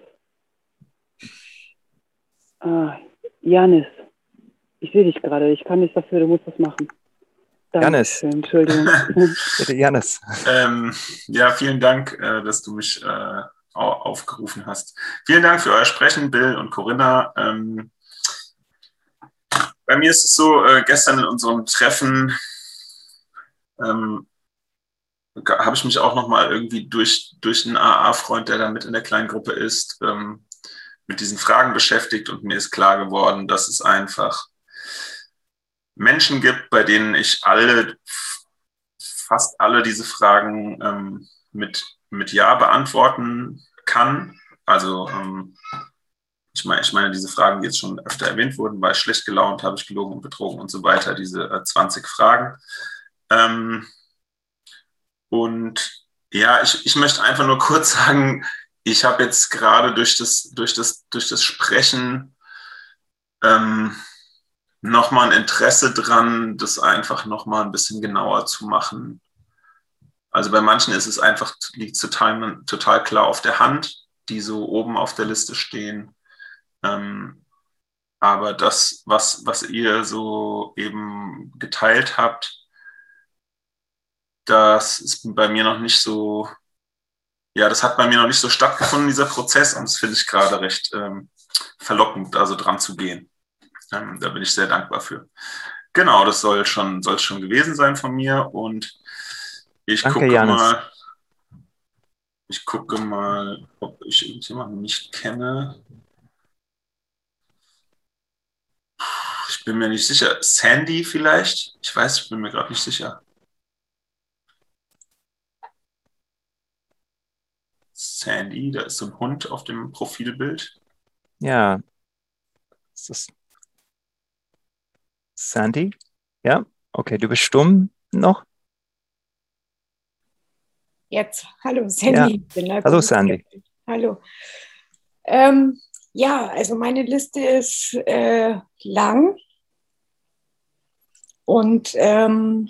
Ah, Janis, ich sehe dich gerade, ich kann nichts dafür, du musst was machen. Janis. Dankeschön, Entschuldigung. Bitte, Janis. Ähm, ja, vielen Dank, äh, dass du mich äh, au- aufgerufen hast. Vielen Dank für euer Sprechen, Bill und Corinna. Ähm, bei mir ist es so, äh, gestern in unserem Treffen ähm, habe ich mich auch nochmal irgendwie durch, durch einen A A-Freund, der da mit in der kleinen Gruppe ist, ähm, mit diesen Fragen beschäftigt und mir ist klar geworden, dass es einfach Menschen gibt, bei denen ich alle, fast alle diese Fragen ähm, mit, mit Ja beantworten kann. Also ähm, ich meine, ich meine, diese Fragen, die jetzt schon öfter erwähnt wurden, war ich schlecht gelaunt, habe ich gelogen und betrogen und so weiter, diese äh, zwanzig Fragen. Ähm, und ja, ich, ich möchte einfach nur kurz sagen, ich habe jetzt gerade durch das, durch das, durch das Sprechen ähm, nochmal ein Interesse dran, das einfach nochmal ein bisschen genauer zu machen. Also bei manchen ist es einfach, liegt total, total klar auf der Hand, die so oben auf der Liste stehen. Ähm, aber das, was, was ihr so eben geteilt habt, das ist bei mir noch nicht so, ja, das hat bei mir noch nicht so stattgefunden, dieser Prozess. Und das finde ich gerade recht ähm, verlockend, also dran zu gehen. Ähm, da bin ich sehr dankbar für. Genau, das soll schon, soll schon gewesen sein von mir. Und ich Danke, gucke Janis. mal, ich gucke mal, ob ich irgendjemanden nicht kenne. Ich bin mir nicht sicher. Sandy vielleicht? Ich weiß, ich bin mir gerade nicht sicher. Sandy, da ist so ein Hund auf dem Profilbild. Ja. Ist das Sandy? Ja? Okay, du bist stumm noch? Jetzt, hallo Sandy. Ja. Bin Hallo, Sandy. Hallo. Ähm, ja, also meine Liste ist äh, lang und ähm,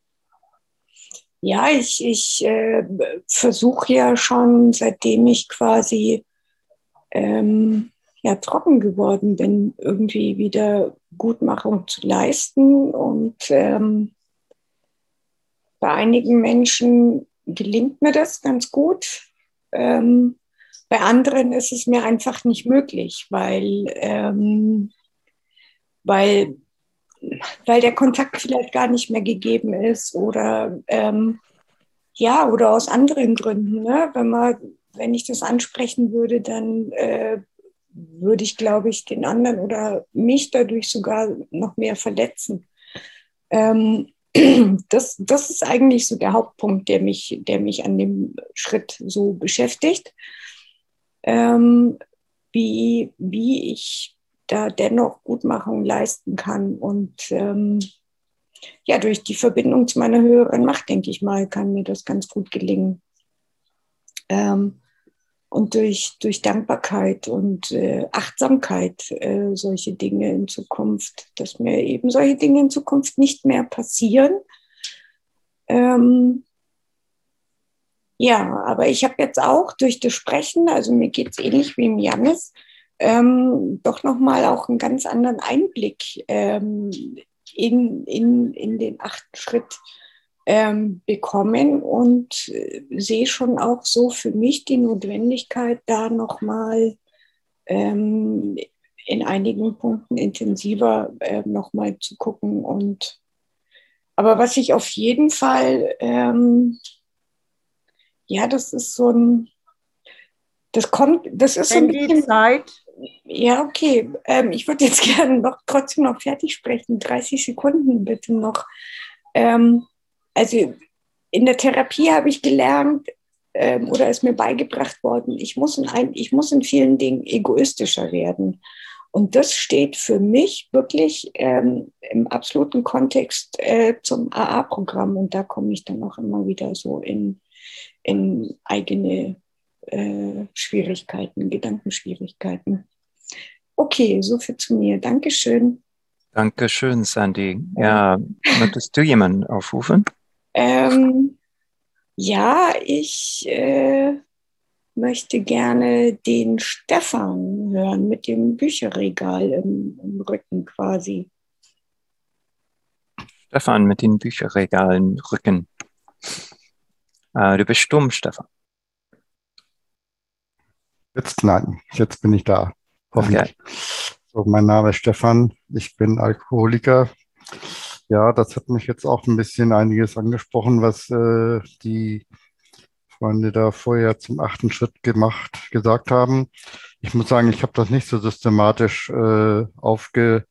ja, ich, ich äh, versuche ja schon, seitdem ich quasi ähm, ja, trocken geworden bin, irgendwie wieder Gutmachung zu leisten und ähm, bei einigen Menschen gelingt mir das ganz gut. Ähm, bei anderen ist es mir einfach nicht möglich, weil, ähm, weil, weil der Kontakt vielleicht gar nicht mehr gegeben ist oder ähm, ja, oder aus anderen Gründen. Ne? Wenn man, wenn ich das ansprechen würde, dann äh, würde ich, glaube ich, den anderen oder mich dadurch sogar noch mehr verletzen. Ähm, Das, das ist eigentlich so der Hauptpunkt, der mich, der mich an dem Schritt so beschäftigt, ähm, wie, wie ich da dennoch Gutmachung leisten kann. Und ähm, ja, durch die Verbindung zu meiner höheren Macht, denke ich mal, kann mir das ganz gut gelingen. Ähm, und durch, durch Dankbarkeit und äh, Achtsamkeit äh, solche Dinge in Zukunft, dass mir eben solche Dinge in Zukunft nicht mehr passieren. Ähm, ja, aber ich habe jetzt auch durch das Sprechen, also mir geht es ähnlich wie im Janis, ähm, doch nochmal auch einen ganz anderen Einblick ähm, in, in, in den achten Schritt ähm, bekommen und äh, sehe schon auch so für mich die Notwendigkeit, da nochmal ähm, in einigen Punkten intensiver äh, nochmal zu gucken. Und aber was ich auf jeden Fall, ähm, ja, das ist so ein, das kommt, das ist so ein Wenn die bisschen, Zeit. ja, okay. Ähm, ich würde jetzt gerne noch trotzdem noch fertig sprechen. dreißig Sekunden bitte noch. Ähm, also in der Therapie habe ich gelernt ähm, oder ist mir beigebracht worden, ich muss, in ein, ich muss in vielen Dingen egoistischer werden. Und das steht für mich wirklich ähm, im absoluten Kontext äh, zum A A-Programm. Und da komme ich dann auch immer wieder so in, in eigene äh, Schwierigkeiten, Gedankenschwierigkeiten. Okay, so viel zu mir. Dankeschön. Dankeschön, Sandy. Ja, möchtest du jemanden aufrufen? Ähm, ja, ich äh, möchte gerne den Stefan hören mit dem Bücherregal im, im Rücken quasi. Stefan mit den Bücherregalen im Rücken. Äh, du bist stumm, Stefan. Jetzt nein, jetzt bin ich da. Hoffentlich. Okay. So, mein Name ist Stefan, ich bin Alkoholiker. Ja, das hat mich jetzt auch ein bisschen einiges angesprochen, was äh, die Freunde da vorher zum achten Schritt gemacht, gesagt haben. Ich muss sagen, ich habe das nicht so systematisch äh, aufgefasst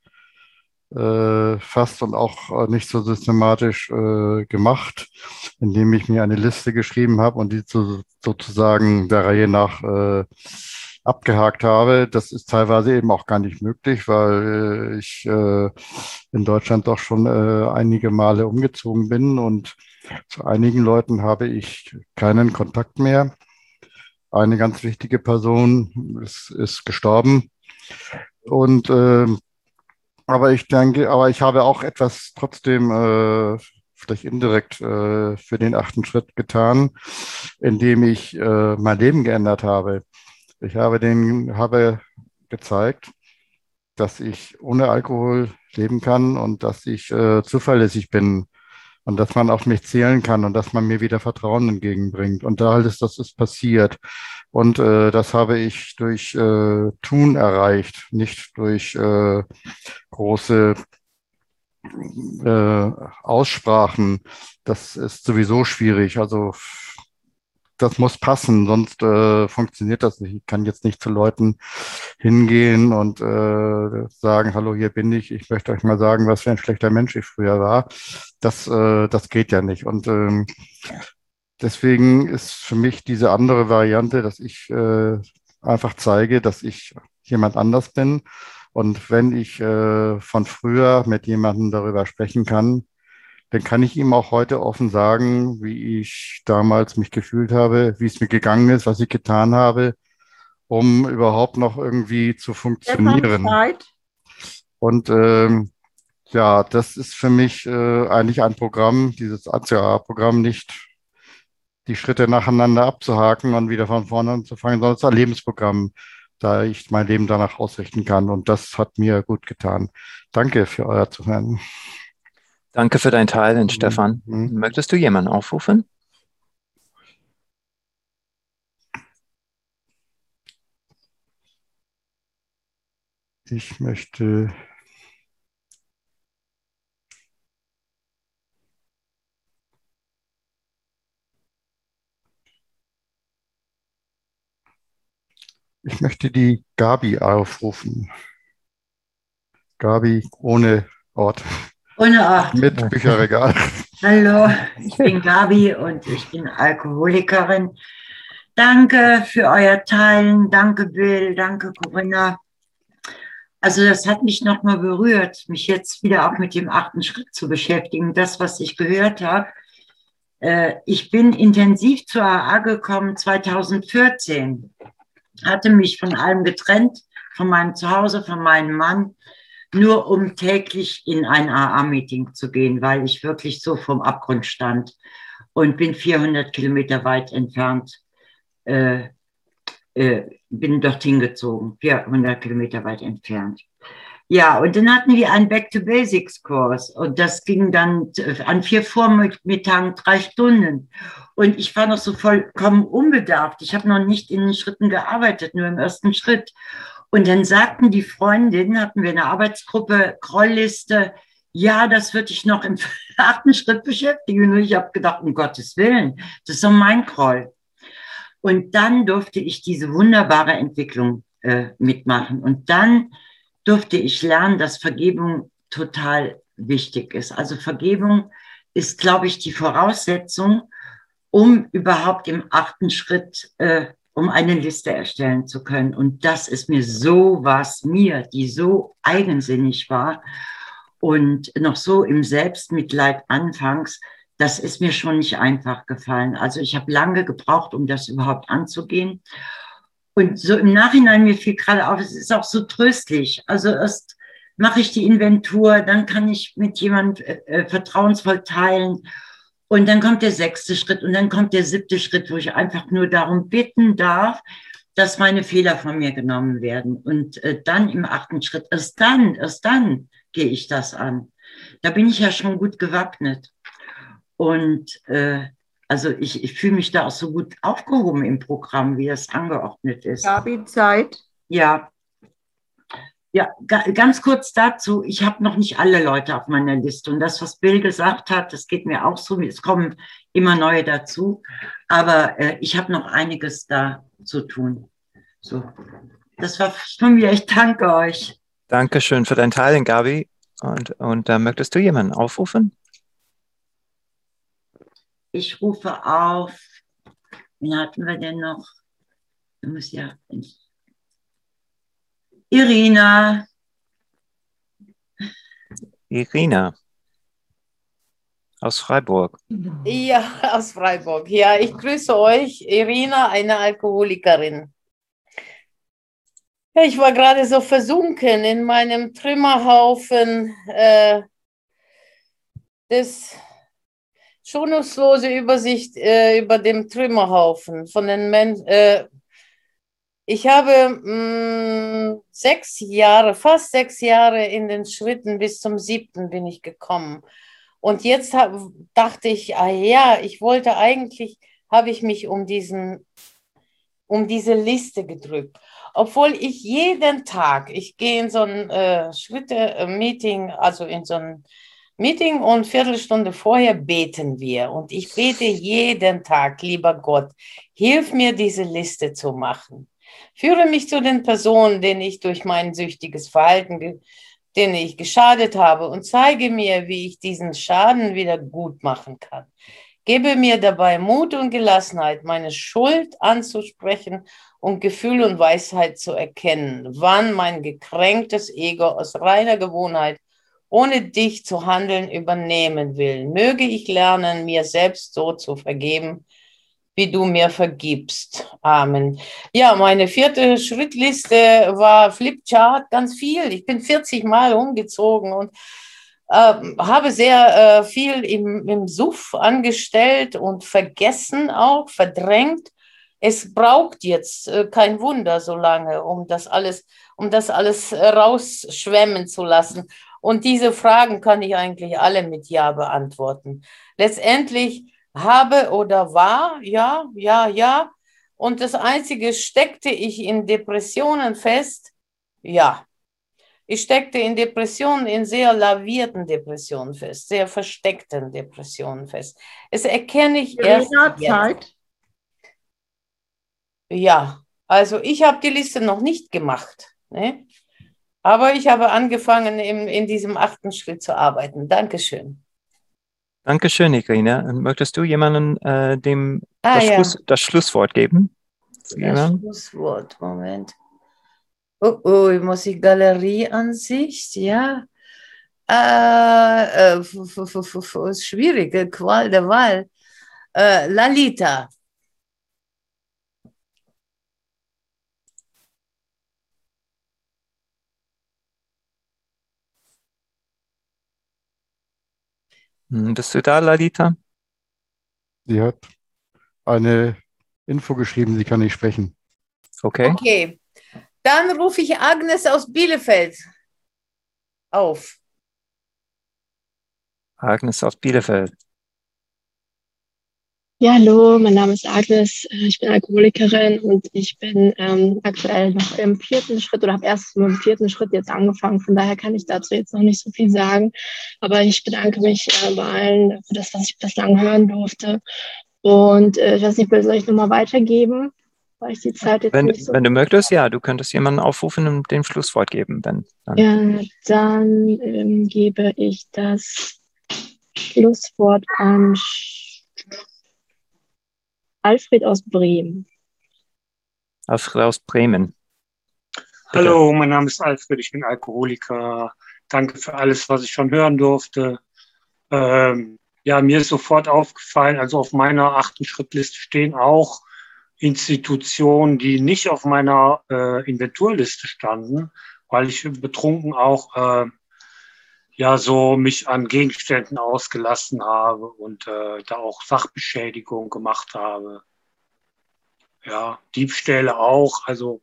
und auch äh, nicht so systematisch äh, gemacht, indem ich mir eine Liste geschrieben habe und die so, sozusagen der Reihe nach äh, abgehakt habe. Das ist teilweise eben auch gar nicht möglich, weil äh, ich äh, in Deutschland doch schon äh, einige Male umgezogen bin und zu einigen Leuten habe ich keinen Kontakt mehr. Eine ganz wichtige Person ist, ist gestorben. Und äh, aber ich denke, aber ich habe auch etwas trotzdem äh, vielleicht indirekt äh, für den achten Schritt getan, indem ich äh, mein Leben geändert habe. Ich habe den, habe gezeigt, dass ich ohne Alkohol leben kann und dass ich äh, zuverlässig bin und dass man auf mich zählen kann und dass man mir wieder Vertrauen entgegenbringt. Und da ist das ist passiert. Und äh, das habe ich durch äh, Tun erreicht, nicht durch äh, große äh, Aussprachen. Das ist sowieso schwierig. Also das muss passen, sonst äh, funktioniert das nicht. Ich kann jetzt nicht zu Leuten hingehen und äh, sagen, hallo, hier bin ich, ich möchte euch mal sagen, was für ein schlechter Mensch ich früher war. Das, äh, das geht ja nicht. Und ähm, deswegen ist für mich diese andere Variante, dass ich äh, einfach zeige, dass ich jemand anders bin. Und wenn ich äh, von früher mit jemandem darüber sprechen kann, dann kann ich ihm auch heute offen sagen, wie ich damals mich gefühlt habe, wie es mir gegangen ist, was ich getan habe, um überhaupt noch irgendwie zu funktionieren. Zeit. Und ähm, ja, das ist für mich äh, eigentlich ein Programm, dieses A C A-Programm, nicht die Schritte nacheinander abzuhaken und wieder von vorne anzufangen, sondern es ist ein Lebensprogramm, da ich mein Leben danach ausrichten kann. Und das hat mir gut getan. Danke für euer Zuhören. Danke für dein Teilen, Stefan. Mhm. Möchtest du jemanden aufrufen? Ich möchte Ich möchte die Gabi aufrufen. Gabi ohne Ort. Ohne Ort. Mit Bücherregal. Hallo, ich bin Gabi und ich bin Alkoholikerin. Danke für euer Teilen. Danke, Bill. Danke, Corinna. Also das hat mich nochmal berührt, mich jetzt wieder auch mit dem achten Schritt zu beschäftigen. Das, was ich gehört habe. Ich bin intensiv zur A A gekommen zweitausendvierzehn. Hatte mich von allem getrennt, von meinem Zuhause, von meinem Mann, nur um täglich in ein A A-Meeting zu gehen, weil ich wirklich so vom Abgrund stand und bin vierhundert Kilometer weit entfernt, äh, äh, bin dorthin gezogen, vierhundert Kilometer weit entfernt. Ja, und dann hatten wir einen Back-to-Basics-Kurs und das ging dann an vier Vormittagen drei Stunden. Und ich war noch so vollkommen unbedarft. Ich habe noch nicht in den Schritten gearbeitet, nur im ersten Schritt. Und dann sagten die Freundinnen, hatten wir eine Arbeitsgruppe, Krollliste, ja, das würde ich noch im achten Schritt beschäftigen. Und ich habe gedacht, um Gottes Willen, das ist doch mein Kroll. Und dann durfte ich diese wunderbare Entwicklung äh, mitmachen. Und dann durfte ich lernen, dass Vergebung total wichtig ist. Also Vergebung ist, glaube ich, die Voraussetzung, um überhaupt im achten Schritt, äh, um eine Liste erstellen zu können. Und das ist mir so, was mir, die so eigensinnig war und noch so im Selbstmitleid anfangs, das ist mir schon nicht einfach gefallen. Also ich habe lange gebraucht, um das überhaupt anzugehen. Und so im Nachhinein, mir fiel gerade auf, es ist auch so tröstlich. Also erst mache ich die Inventur, dann kann ich mit jemandem äh, vertrauensvoll teilen. Und dann kommt der sechste Schritt und dann kommt der siebte Schritt, wo ich einfach nur darum bitten darf, dass meine Fehler von mir genommen werden. Und äh, dann im achten Schritt, erst dann, erst dann gehe ich das an. Da bin ich ja schon gut gewappnet. Und äh, also ich, ich fühle mich da auch so gut aufgehoben im Programm, wie es angeordnet ist. Gabi, Zeit. Ja. Ja, ga, ganz kurz dazu, ich habe noch nicht alle Leute auf meiner Liste. Und das, was Bill gesagt hat, das geht mir auch so, es kommen immer neue dazu. Aber äh, ich habe noch einiges da zu tun. So, das war von mir. Ich danke euch. Dankeschön für dein Teilen, Gabi. Und, und äh, möchtest du jemanden aufrufen? Ich rufe auf, wen hatten wir denn noch? Du musst ja. Irina. Irina aus Freiburg. Ja, aus Freiburg. Ja, ich grüße euch. Irina, eine Alkoholikerin. Ja, ich war gerade so versunken in meinem Trümmerhaufen äh, des schonungslose Übersicht äh, über dem Trümmerhaufen von den Menschen. Äh, ich habe mh, sechs Jahre, fast sechs Jahre in den Schritten bis zum siebten bin ich gekommen. Und jetzt hab, dachte ich, ah ja, ich wollte eigentlich, habe ich mich um diesen, um diese Liste gedrückt. Obwohl ich jeden Tag, ich gehe in so ein äh, Schritte-Meeting, also in so ein Meeting und eine Viertelstunde vorher beten wir. Und ich bete jeden Tag, lieber Gott, hilf mir, diese Liste zu machen. Führe mich zu den Personen, denen ich durch mein süchtiges Verhalten, denen ich geschadet habe, und zeige mir, wie ich diesen Schaden wieder gut machen kann. Gebe mir dabei Mut und Gelassenheit, meine Schuld anzusprechen und Gefühl und Weisheit zu erkennen, wann mein gekränktes Ego aus reiner Gewohnheit ohne dich zu handeln übernehmen will. Möge ich lernen, mir selbst so zu vergeben, wie du mir vergibst. Amen. Ja, meine vierte Schrittliste war Flipchart, ganz viel. Ich bin vierzig Mal umgezogen und äh, habe sehr äh, viel im, im Suff angestellt und vergessen auch, verdrängt. Es braucht jetzt äh, kein Wunder so lange, um das alles, um das alles rausschwemmen zu lassen. Und diese Fragen kann ich eigentlich alle mit Ja beantworten. Letztendlich habe oder war, ja, ja, ja. Und das Einzige, steckte ich in Depressionen fest? Ja. Ich steckte in Depressionen, in sehr lavierten Depressionen fest, sehr versteckten Depressionen fest. Das erkenne ich erst jetzt. Zeit. Ja, also ich habe die Liste noch nicht gemacht, ne? Aber ich habe angefangen, in, in diesem achten Schritt zu arbeiten. Dankeschön. Dankeschön, Irina. Und möchtest du jemandem äh, dem ah, das, ja. Schluss, das Schlusswort geben? Das jemanden? Schlusswort, Moment. Oh, oh, ich muss die Galerieansicht, ja. Äh, äh, ist schwierig, Qual der Wahl. Äh, Lalita. Bist du da, Lalita? Sie hat eine Info geschrieben, sie kann nicht sprechen. Okay. Okay, dann rufe ich Agnes aus Bielefeld. auf. Agnes aus Bielefeld. Ja, hallo, mein Name ist Agnes, äh, ich bin Alkoholikerin und ich bin ähm, aktuell noch im vierten Schritt oder habe erst mit dem vierten Schritt jetzt angefangen. Von daher kann ich dazu jetzt noch nicht so viel sagen. Aber ich bedanke mich äh, bei allen für das, was ich bislang hören durfte. Und äh, ich weiß nicht, soll ich nochmal weitergeben, weil ich die Zeit jetzt Wenn, nicht so... wenn du möchtest, ja, du könntest jemanden aufrufen und den Schlusswort geben. Wenn, dann. Ja, dann ähm, gebe ich das Schlusswort an Alfred aus Bremen. Alfred aus Bremen. Bitte. Hallo, mein Name ist Alfred, ich bin Alkoholiker. Danke für alles, was ich schon hören durfte. Ähm, ja, mir ist sofort aufgefallen, also auf meiner achten Schrittliste stehen auch Institutionen, die nicht auf meiner äh, Inventurliste standen, weil ich betrunken auch äh, ja so mich an Gegenständen ausgelassen habe und äh, da auch Sachbeschädigung gemacht habe. Ja, Diebstähle auch, also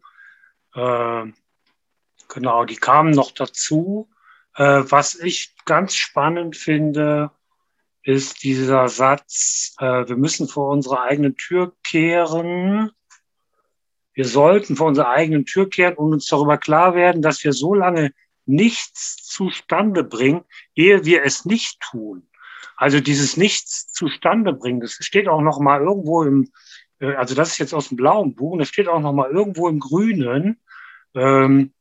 äh, genau, die kamen noch dazu. Äh, was ich ganz spannend finde, ist dieser Satz, äh, wir müssen vor unserer eigenen Tür kehren. Wir sollten vor unserer eigenen Tür kehren und uns darüber klar werden, dass wir so lange nichts zustande bringen, ehe wir es nicht tun. Also dieses Nichts zustande bringen, das steht auch noch mal irgendwo im, äh, also das ist jetzt aus dem blauen Buch, das steht auch noch mal irgendwo im Grünen. Ähm,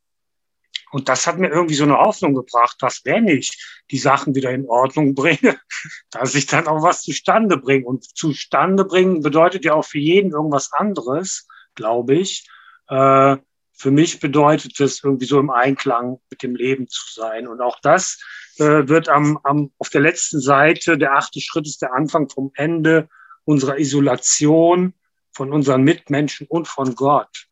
und das hat mir irgendwie so eine Hoffnung gebracht, dass wenn ich die Sachen wieder in Ordnung bringe, dass ich dann auch was zustande bringe. Und zustande bringen bedeutet ja auch für jeden irgendwas anderes, glaube ich. Äh, Für mich bedeutet es irgendwie so im Einklang mit dem Leben zu sein. Und auch das äh, wird am, am, auf der letzten Seite, der achte Schritt ist der Anfang vom Ende unserer Isolation von unseren Mitmenschen und von Gott.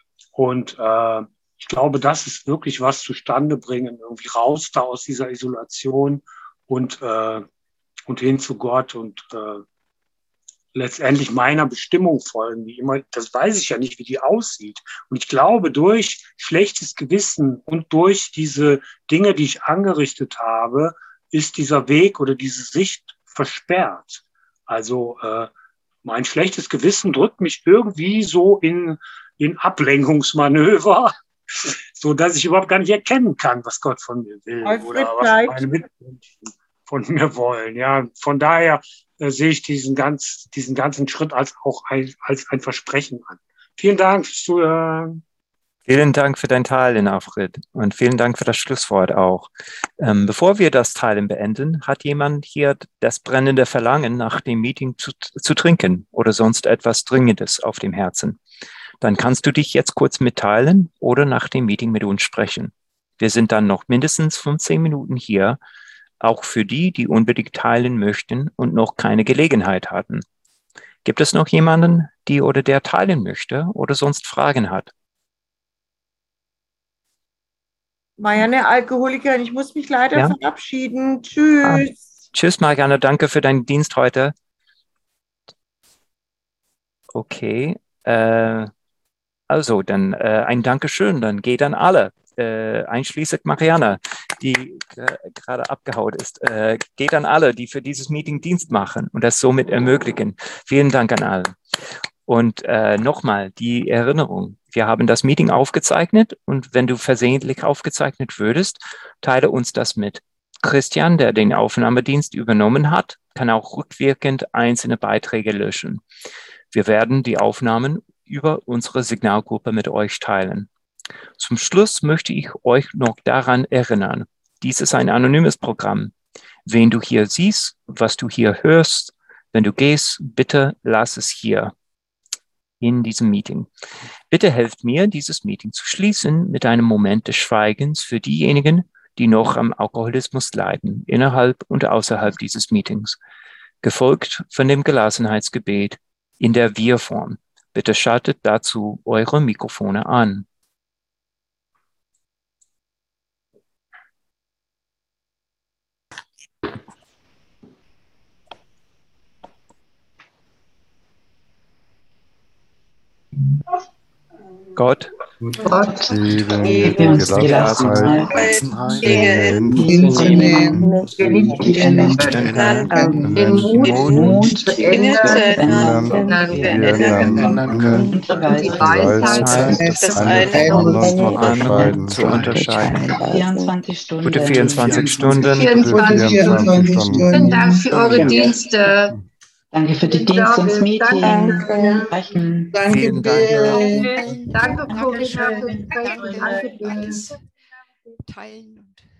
Und äh, ich glaube, das ist wirklich was zustande bringen, irgendwie raus da aus dieser Isolation und, äh, und hin zu Gott und äh, letztendlich meiner Bestimmung folgen, wie immer, das weiß ich ja nicht, wie die aussieht. Und ich glaube, durch schlechtes Gewissen und durch diese Dinge, die ich angerichtet habe, ist dieser Weg oder diese Sicht versperrt. Also äh, mein schlechtes Gewissen drückt mich irgendwie so in, in Ablenkungsmanöver, so dass ich überhaupt gar nicht erkennen kann, was Gott von mir will Alfred, oder was Zeit. meine Mitmenschen von mir wollen. Ja, von daher äh, sehe ich diesen, ganz, diesen ganzen Schritt als auch ein, als ein Versprechen an. Vielen Dank fürs Zuhören. Vielen Dank für dein Teilen, Alfred, und vielen Dank für das Schlusswort auch. Ähm, bevor wir das Teilen beenden, hat jemand hier das brennende Verlangen, nach dem Meeting zu, zu trinken oder sonst etwas Dringendes auf dem Herzen? Dann kannst du dich jetzt kurz mitteilen oder nach dem Meeting mit uns sprechen. Wir sind dann noch mindestens fünfzehn Minuten hier, auch für die, die unbedingt teilen möchten und noch keine Gelegenheit hatten. Gibt es noch jemanden, die oder der teilen möchte oder sonst Fragen hat? Marianne, Alkoholikerin, ich muss mich leider Ja? verabschieden. Tschüss. Ah, tschüss, Marianne, danke für deinen Dienst heute. Okay, äh, also dann äh, ein Dankeschön, dann geht an alle, äh, einschließlich Marianne, die gerade abgehauen ist. Äh, geht an alle, die für dieses Meeting Dienst machen und das somit ermöglichen. Vielen Dank an alle. Und äh, nochmal die Erinnerung, wir haben das Meeting aufgezeichnet und wenn du versehentlich aufgezeichnet würdest, teile uns das mit. Christian, der den Aufnahmedienst übernommen hat, kann auch rückwirkend einzelne Beiträge löschen. Wir werden die Aufnahmen über unsere Signalgruppe mit euch teilen. Zum Schluss möchte ich euch noch daran erinnern, dies ist ein anonymes Programm. Wen du hier siehst, was du hier hörst, wenn du gehst, bitte lass es hier in diesem Meeting. Bitte helft mir, dieses Meeting zu schließen mit einem Moment des Schweigens für diejenigen, die noch am Alkoholismus leiden, innerhalb und außerhalb dieses Meetings, gefolgt von dem Gelassenheitsgebet in der Wir-Form. Bitte schaltet dazu eure Mikrofone an. Gott, Gott, Liebe, uns Gelassenheit, hinzunehmen, den Mut zu ändern, und die Weisheit, das eine von anderen zu unterscheiden. vierundzwanzig Stunden. Gute vierundzwanzig Stunden. vierundzwanzig Stunden. Vielen Dank für eure Dienste. Danke für die Dienste ins Meeting. Danke. Danke, Bill. Danke, Corinna, für das Danke, Danke, Bill. alles teilen und